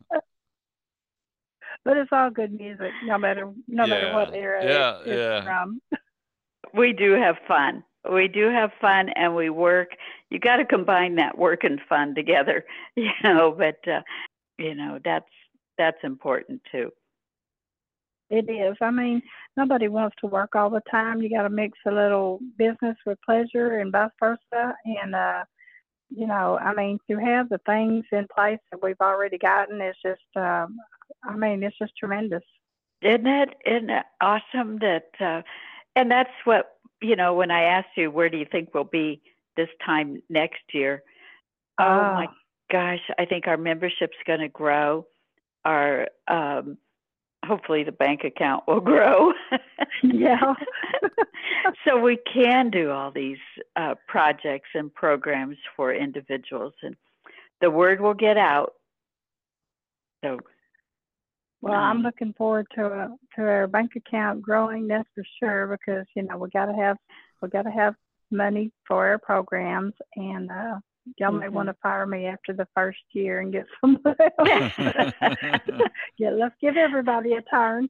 But it's all good music, no matter no matter what Yeah. era Yeah. it, it's Yeah. from. We do have fun. We do have fun, and we work. you got to combine that work and fun together, you know. But uh, you know, that's that's important too. It is. I mean, nobody wants to work all the time. You got to mix a little business with pleasure and vice versa. And, uh, you know, I mean, to have the things in place that we've already gotten is just, um, I mean, it's just tremendous. Isn't it? Isn't it awesome that, uh, and that's what, you know, when I asked you, where do you think we'll be this time next year? Oh, Oh, my gosh, I think our membership's going to grow. Our, um, hopefully the bank account will grow. yeah. So we can do all these uh, projects and programs for individuals, and the word will get out. So, Well, I'm um, looking forward to uh, to our bank account growing. That's for sure, because you know we got to have we got to have money for our programs, and uh, y'all may want mhm. to fire me after the first year and get someone else. Yeah, let's give everybody a turn.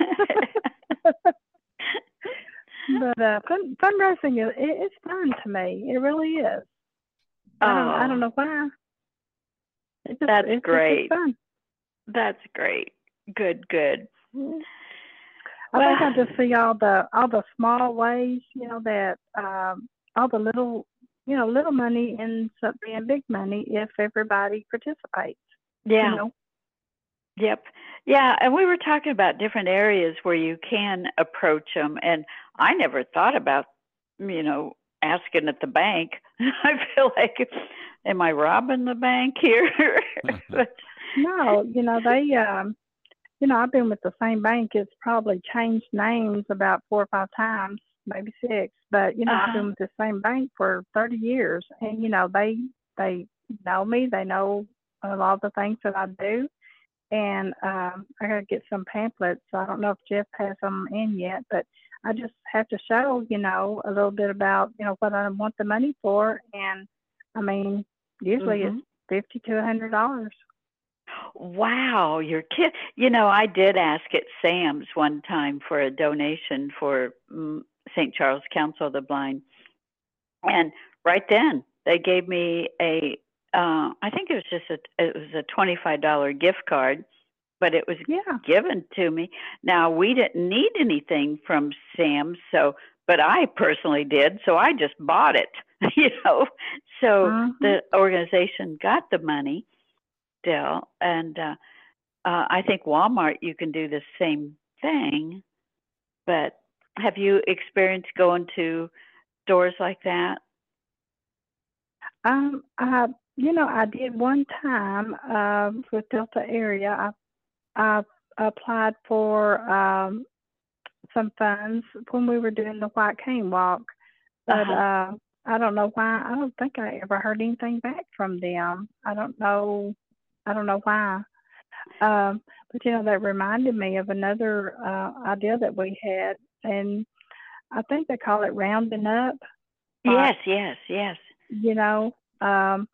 But uh, fun, fundraising is it, it's fun to me. It really is. I don't I don't Oh, know why. It's just that's it's just it's great. fun. That's great. Good, good. I think I Well, just see all the all the small ways, you know, that um, all the little, you know, little money ends up being big money if everybody participates. You yeah, know. yep. Yeah, and we were talking about different areas where you can approach them, and I never thought about, you know, asking at the bank. I feel like, am I robbing the bank here? But, No, you know they, um, you know, I've been with the same bank. It's probably changed names about four or five times, maybe six. But you know, I've uh-huh. been with the same bank for thirty years, and you know they they know me. They know a lot of the things that I do. And um, I got to get some pamphlets. So I don't know if Jeff has them in yet, but I just have to show, you know, a little bit about, you know, what I want the money for. And I mean, usually it's Mhm. fifty to a hundred dollars. Wow, you're kid. You know, I did ask at Sam's one time for a donation for mm, Saint Charles Council of the Blind, and right then they gave me a. Uh, I think it was just a. It was a twenty-five dollar gift card, but it was Yeah. given to me. Now we didn't need anything from Sam's, so but I personally did, so I just bought it. You know, so Hmm. the organization got the money still, and. Uh, uh, I think Walmart, you can do the same thing, but have you experienced going to stores like that? Um, I, you know, I did one time um, for Delta area. I, I applied for um, some funds when we were doing the White Cane Walk. Uh But huh. uh, I don't know why. I don't think I ever heard anything back from them. I don't know. I don't know why. Um, but you know, that reminded me of another uh, idea that we had, and I think they call it rounding up. Like, Yes, yes, yes. you know, um,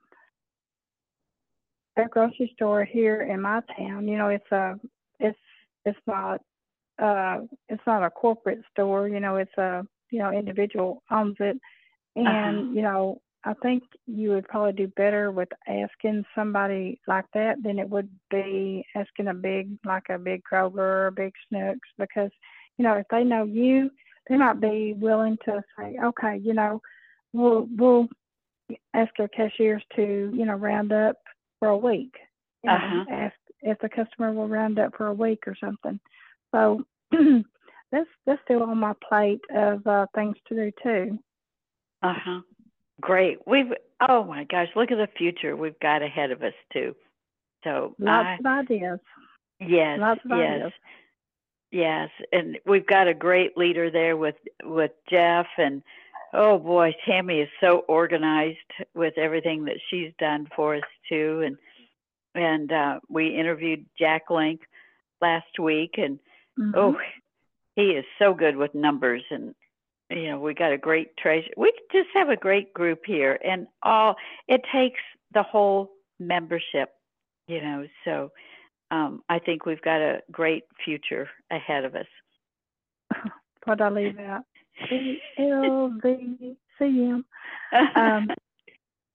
a grocery store here in my town. You know, it's a, it's, it's not, uh, it's not a corporate store. You know, it's a, you know, individual owns it. Uh huh. And, you know, I think you would probably do better with asking somebody like that than it would be asking a big, like a big Kroger or a big Snooks, because, you know, if they know you, they might be willing to say, okay, you know, we'll, we'll ask our cashiers to, you know, round up for a week, you Uh know, huh. ask if the customer will round up for a week or something. So that's, that's still on my plate of uh, things to do too. Uh huh. Great. We've. Oh my gosh! Look at the future we've got ahead of us too. So Lots I. of ideas. Yes. Lots of Yes. ideas. Yes, and we've got a great leader there with with Jeff, and oh boy, Tammy is so organized with everything that she's done for us too. And and uh, we interviewed Jack Link last week, and Hmm. oh, he is so good with numbers, and you know we got a great treasure. We just have a great group here, and all it takes the whole membership, you know. So um, I think we've got a great future ahead of us. What I leave out? C L V C M. Um,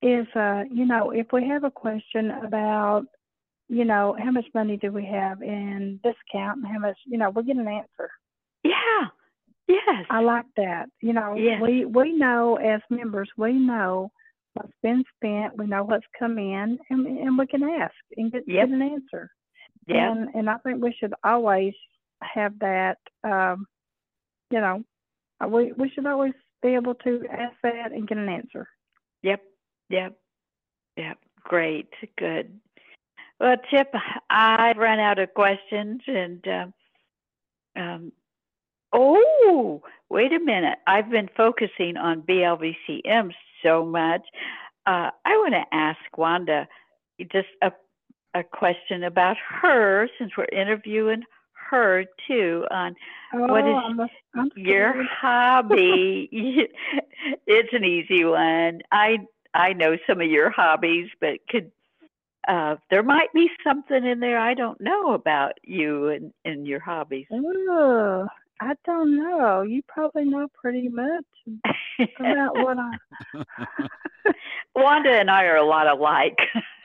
is, uh, you know, if we have a question about, you know, how much money do we have in this account and how much, you know, we get an answer. Yeah. Yes. I like that. You know, Yes. we we know as members, we know what's been spent, we know what's come in, and and we can ask and get, Yep. get an answer. Yep. And and I think we should always have that. Um, you know, uh, we we should always be able to ask that and get an answer. Yep. Yep. Yep. Great. Good. Well, Chip, I've run out of questions, and um, um, oh, wait a minute. I've been focusing on B L V C M so much. Uh, I want to ask Wanda just a a question about her, since we're interviewing her too, on Oh, what is I'm, a, I'm your scared. hobby. It's an easy one. I I know some of your hobbies, but could uh, there might be something in there I don't know about you and, and your hobbies. Oh, I don't know. You probably know pretty much about what I. Wanda and I are a lot alike.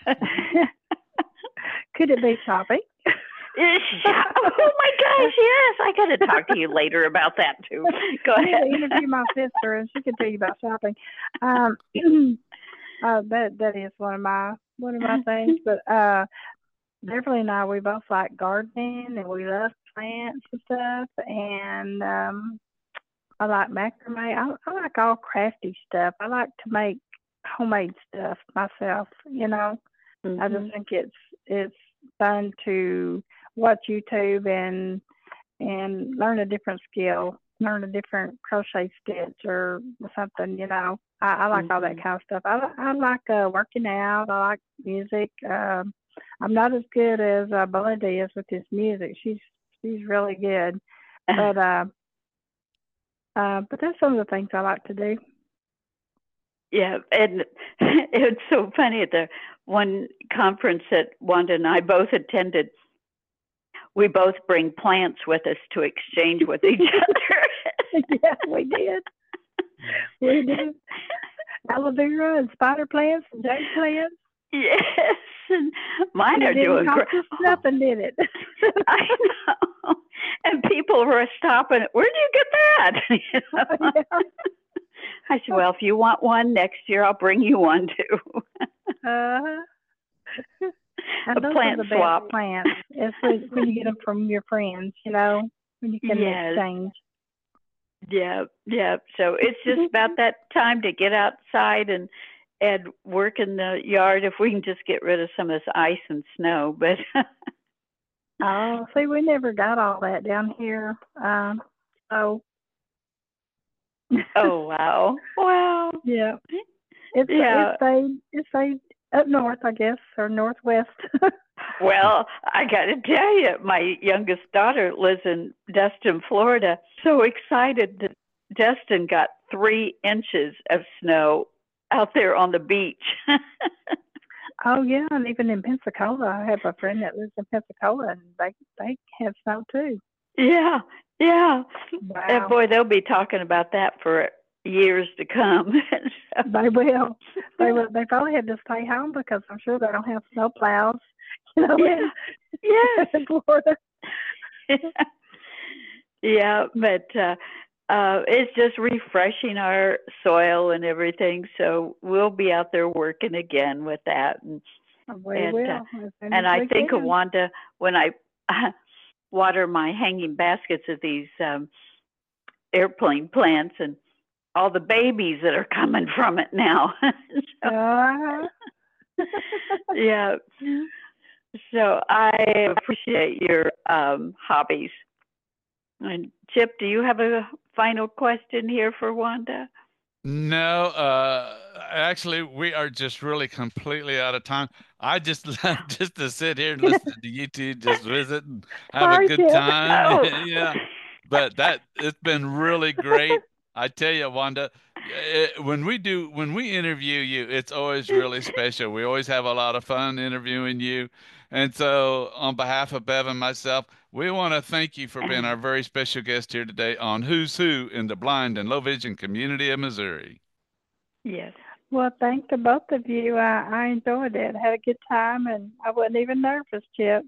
Could it be shopping? Oh my gosh, yes. I got to talk to you later about that too. Go I need ahead. to interview my sister, and she can tell you about shopping. Um, uh, that that is one of my one of my things. But uh, Beverly and I, we both like gardening, and we love plants and stuff. And um, I like macrame. I, I like all crafty stuff. I like to make homemade stuff myself. You know, Mhm. I just think it's it's fun to watch YouTube and and learn a different skill, learn a different crochet stitch or something. You know, I, I like all that Mhm. kind of stuff. I li- I like uh, working out. I like music. Um, I'm not as good as uh, Belinda is with his music. She's she's really good, but uh, uh, but that's some of the things I like to do. Yeah, and it's so funny at the one conference that Wanda and I both attended. We both bring plants with us to exchange with each other. Yeah, we did. We did. Aloe vera and spider plants and jade plants. Yes, and mine And are it didn't doing cost great. us nothing, did it? I know. And people were stopping. Where do you get that? You know? Yeah. I said, well, if you want one next year, I'll bring you one too. Uh, A and those plant are the best swap. plants. It's when, when you get them from your friends, you know, when you can Yes. exchange. Yeah, yeah. So it's just about that time to get outside and and work in the yard if we can just get rid of some of this ice and snow. But Oh, see, we never got all that down here. Um, so oh wow, wow. yeah, it's Yeah. it's stayed it's stayed up north, I guess, or northwest. Well, I got to tell you, my youngest daughter lives in Destin, Florida. So excited that Destin got three inches of snow out there on the beach. Oh yeah, and even in Pensacola, I have a friend that lives in Pensacola, and they they have snow too. Yeah, yeah. Wow. And boy, they'll be talking about that for years to come. So, They will. They will. They probably had to stay home because I'm sure they don't have snow plows. You know, yeah, in, yes. in Florida. Yeah, but uh, uh, it's just refreshing our soil and everything. So we'll be out there working again with that. And We and, will. uh, as soon and as I we think of can. Wanda when I water my hanging baskets of these um, airplane plants and all the babies that are coming from it now. So, Uh-huh. yeah. So I appreciate your um, hobbies. And Chip, do you have a final question here for Wanda? No, uh, actually, we are just really completely out of time. I just love just to sit here and listen to you two just visit and have a Sorry, good Chip. time. Oh, Yeah, but that it's been really great. I tell you, Wanda, eh, when we do when we interview you, it's always really special. We always have a lot of fun interviewing you. And so, on behalf of Bev and myself, we want to thank you for being our very special guest here today on Who's Who in the Blind and Low Vision Community of Missouri. yes. Well, thanks to both of you. I, I enjoyed it. Had a good time, and I wasn't even nervous, Chip.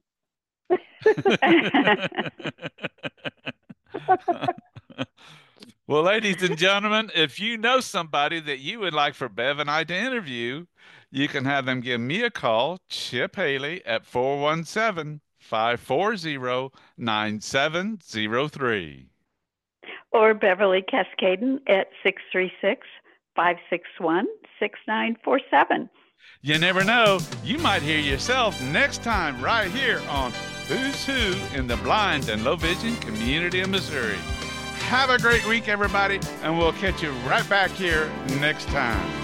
Well, ladies and gentlemen, if you know somebody that you would like for Bev and I to interview, you can have them give me a call, Chip Haley, at four one seven, five four zero, nine seven zero three. Or Beverly Cascaden at six three six, five six one, six nine four seven. You never know, you might hear yourself next time right here on Who's Who in the Blind and Low Vision Community of Missouri. Have a great week, everybody, and we'll catch you right back here next time.